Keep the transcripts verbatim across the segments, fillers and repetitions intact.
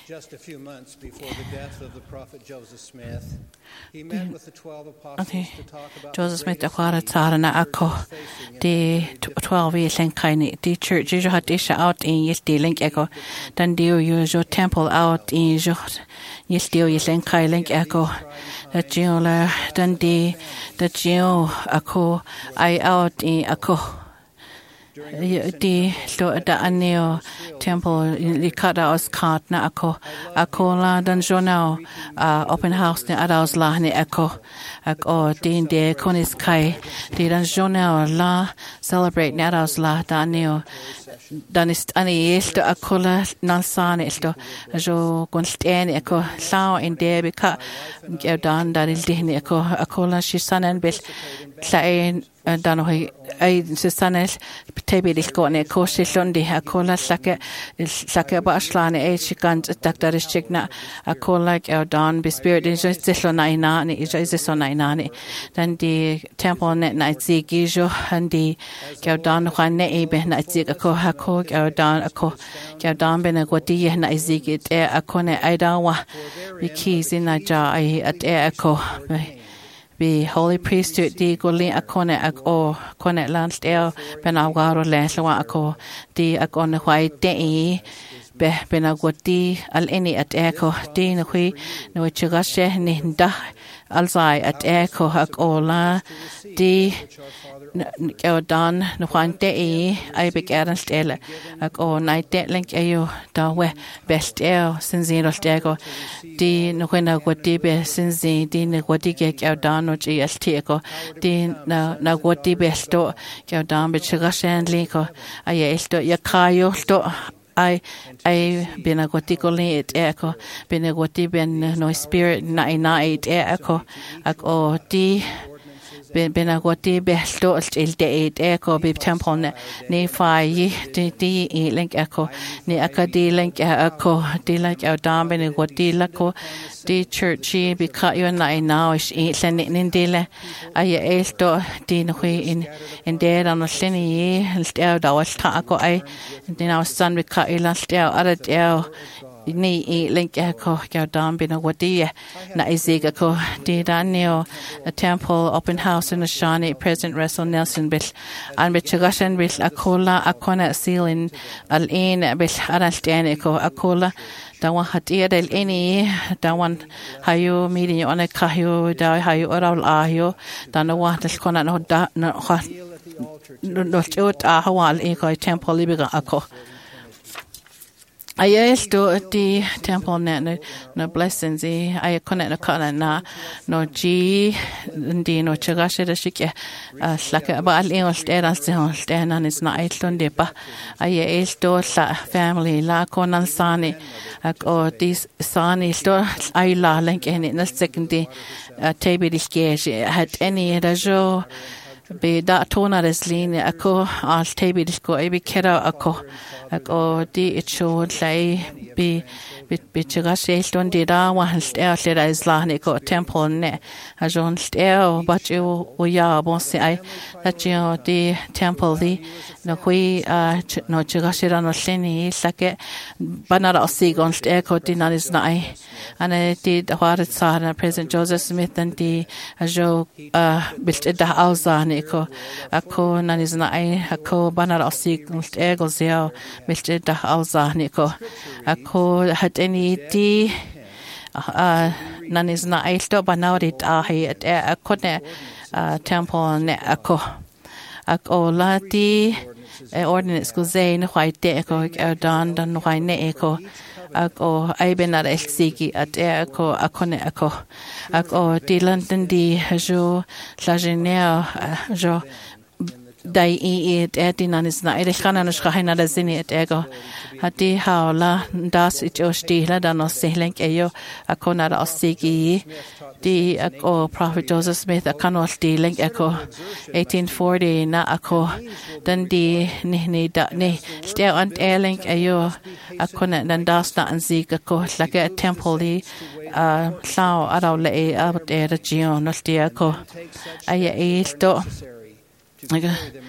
Just a few months before the death of the prophet Joseph Smith, he met with the twelve apostles to talk about Joseph Smith akwara tsarana ako di twelve years kaini di church jo hat is out in yes di link ako dan di yo jo temple out in jo yes di yes kai link ako da jiola dan di da jio ako I out in ako di lo da aneo temple li kada os cart na ako ako la dan jonao open house ne adaus la ne ako ako din de konis kai di dan jonao la celebrate ne adaus la da aneo dan ist ani esto akola nalsan esto jo konstene ako sao in de bika dan dan il dihni ako akola shisanen bel lain dan hoi ai sisanel tebilis kone koshilondi akola sake sake ba aslane e chikant doctorish chikna akola au dan be spirit in jislona ina ni jisona ina ni dan di temple net na zigi jo handi au dan khane e be na zig ako hako au dan ako au dan be na goti na zigi te akone aidawa bikis in na ja ai at e ako be holy priesthood di goli akone ak o kone last el benawaro leswa ako di akone hwai te be benagoti al eni at eko di no hui no chigashe ni nda alzai at eko ak ola di o dan no kwante e ai be garan stelle ak o night de link ayo da we best el sinzin stego di no kwena goti be sinzin di ne goti ke ka dan no g s t ko di na na goti be sto ka dan be chigashe liko ai esto ya kayo sto I I been a gotikoli it echo been a goti ben no spirit na ina it echo ak o di ben ben a goti be sto il de it echo be temple ne ne fai di di link echo ne akadi link echo di like out down ben goti lako di churchy be cut you na ina is len in dile ay esto di no in in there on the sini stel da was ta ko ai din our son we cut you last out at el ni e link ko ka dam bin wadi na izega ko di daniel a temple open house in the shani president Russell Nelson bil an mit chagashan bil akola akona ceiling al in bil arastane ko akola da wan hatia del eni da wan hayo meeting on a kayo da hayo oral ayo da no wa del kona no da no no chot a hawal e ko temple libiga ako I used to the temple net no blessings I connect no kana na no g ndi no chagashe da shike slaka ba al in stera stena is na itlonde ba I used to la family la konan sani ak o this sani sto I la link in the second day tabi diske had any rajo be da tona resline ako al tabi disko e be kera ako ako di icho lai be be be chagashe ston di da wan stel le is la ne ko temple ne a jon stel but you o ya bon se ai that you di temple di no hui no chagashe no seni sake banara osigon stel ko di na is nai ana di hwar sa na president Joseph Smith and di a jo bilt da alzane ko ako na is nai ako banara osigon stel go zeo bilt da alzane ko ako hat any di uh nan is na aisto banaurit a he at a kone temple ne ako ako la di ordinance go zain white de ko dan dan white ne ko ako ai benar exiki at ako akone ako ako di london di jo la genere jo dai e et etinan is na ere khana no shkhina da zini et ego hati haula das it ostila da no selenk eyo akona da osigi di ako prophet Joseph Smith akano stealing ako eighteen forty na ako dan di ni ni da ni still ant eling eyo akona dan das na anzig ako like a temple di uh sao araw le e abot e region no stia ako ay e sto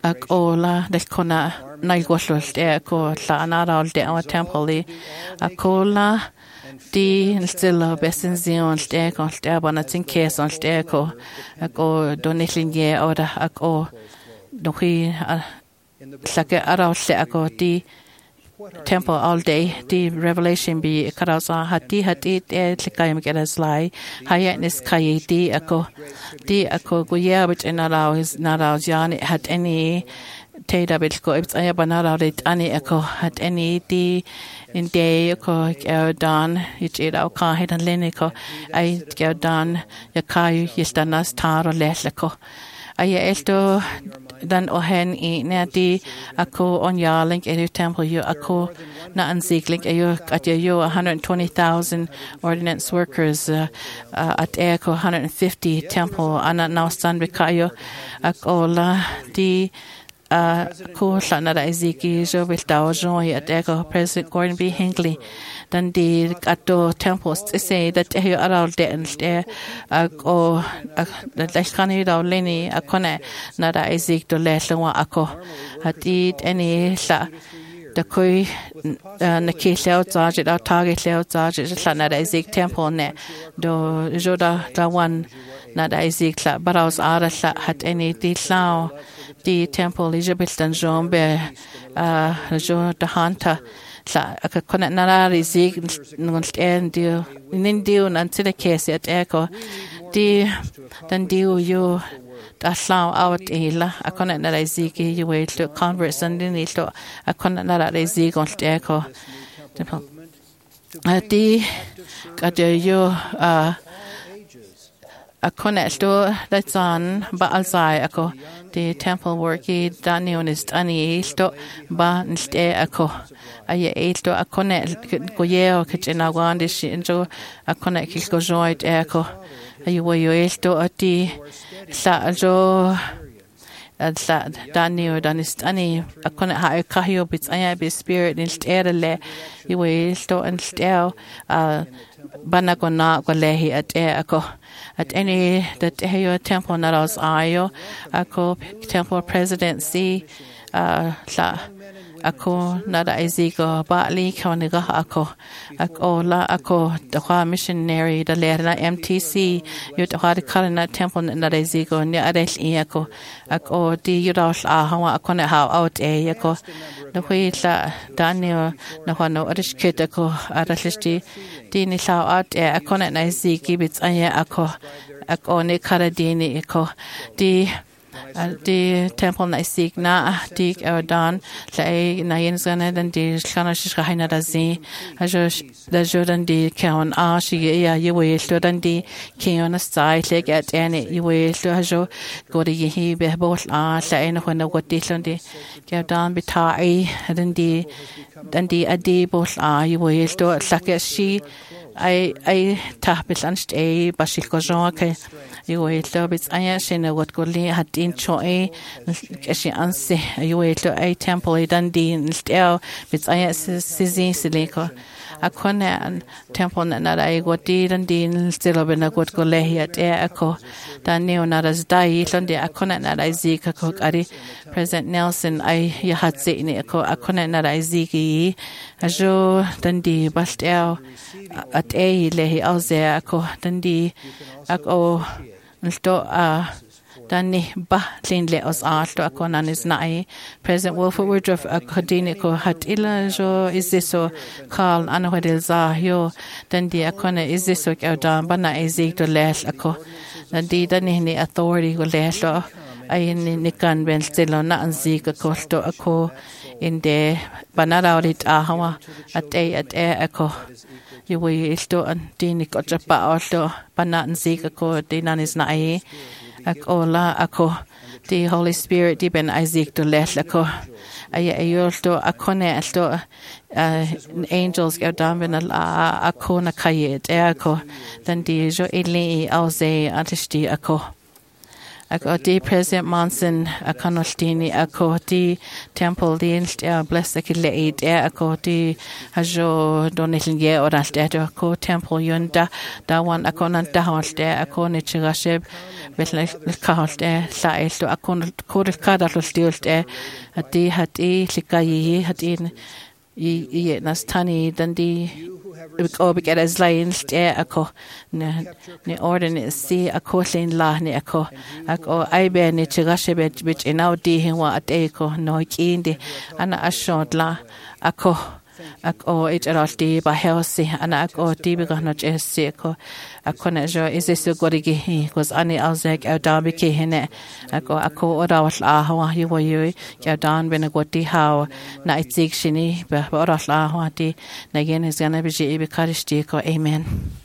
ak ola del kona nailgollul te ko la anaral de our temple akola di stilla besenzion te ko te bana tin keson te ko ak o donetlinge ora ak o dohi sake aral te ako di temple all day di revelation bi karasa hati hati te likayam keras lai hayatnis kai di ako di ako guya bit enarao is narao jan hat any te dabil ko it's aya banarao it ani ako hat any di in day ko dan it ira ka hedan leniko ai dan yakai yistanas tar lesleko ay elto dan ohen i nadi ako on yarlink edu temple you ako na anzigling ayo at yo one hundred twenty thousand ordinance workers uh, uh, at eko one hundred fifty temple ana now stand bikayo akola di uh ko sana da iziki jo bil daw joy at eko President Gordon B. Hinckley dan di ato temples say that he around the and there ako the lashkani daw leni akone na da izik to leslwa ako hati any sa the koi na kisao charge out target leo charge sa na da izik temple ne do joda da one na da izik la baraus ara sa hat any di sao di temple Elizabeth dan jombe uh jo da hanta la aka kona narari zig ngonst en dio nin dio nan tida kesi at eko di dan dio yo da lao out ela akona narari zig you wait to converse and din ito akona narari zig on eko di kade yo uh akona sto that's on ba alzai ako the temple worki danion is ani sto ba nste ako ay esto akone goyeo kitchena wande shinjo akone kilko joint ako ay wayo esto ati sa jo sa danio danist ani akone ha kahio bits aya be spirit instele you esto instel uh banagona golehi at e ako at any that heyo temple naros ayo ako temple presidency uh la ako nada izigo bali kawniga ako ako la ako the missionary the lerna M T C you the kalina temple nada izigo ni ares ako ako di yudos a hawa ako na how out e ako no la Daniel no no arish kit ako arashti di ni sao out e ako na izigi bits anya ako ako ni karadini ako di di temple na isig na di erdan lai na yenzana dan di kana shishka haina da zi ajo da jodan di kaun a shi ya yewe lo dan di kiona sai le get any yewe lo ajo gori hi be bol a lai na hona goti lo di erdan bitai dan di dan di adi bol a yewe lo sake shi ai ai tahbil anst e bashil ko jonke you wait lo bits aya shine what golli hat in choi keshi anse you wait lo a temple dan din stel bits aya sizi sileko akone an temple na na ai goti dan din stel bena got golli at e ako dan neo na das dai londe akone na ai zika ko ari President Nelson ai ya hat se ni ako akone na ai ziki ajo dan di bastel at e lehi auze ako dan di ako sto a dani ba linle os art ako nanis nai President Wilford Woodruff akadini ko hat ila jo is this so Carl anhodel za yo dan di akone is this so kaudan bana ezik to les ako dan di dani ni authority ko les lo ay ni nikan ben stilo na anzi ka kosto ako inde banaraudit ahawa at e at e ako you we isto an dini ko japa auto banan zika ko dinanis na ai akola ako the Holy Spirit di ben Isaac to let ako ay ayosto akone asto angels go down ben ala ako na kayet e ako dan di jo ili auze artisti ako ako di President Monson akanoltini ako di temple di inlte bless aki leid e ako di hajo donetlinge oralte ako temple yunda da wan ako nan daholte ako ne chigasheb vel kaholte laelto ako kodel kadalostiulte ati hati likayi hati i i nastani dandi o big as lines e ako ne ne ordinance si ako len la ne ako ako ai be ne chigashe be which in out di wa ate ko no kindi ana ashod la ako ako it aralti ba healthy ana ako di be gana jesse ko ako ne jo is this gorigi he was ani alzek au dabi ke hene ako ako orawal a hawa yu wa yu ya dan ben goti how na itik shini ba orawal a hawa di na gen is gonna be ji be karishti ko amen.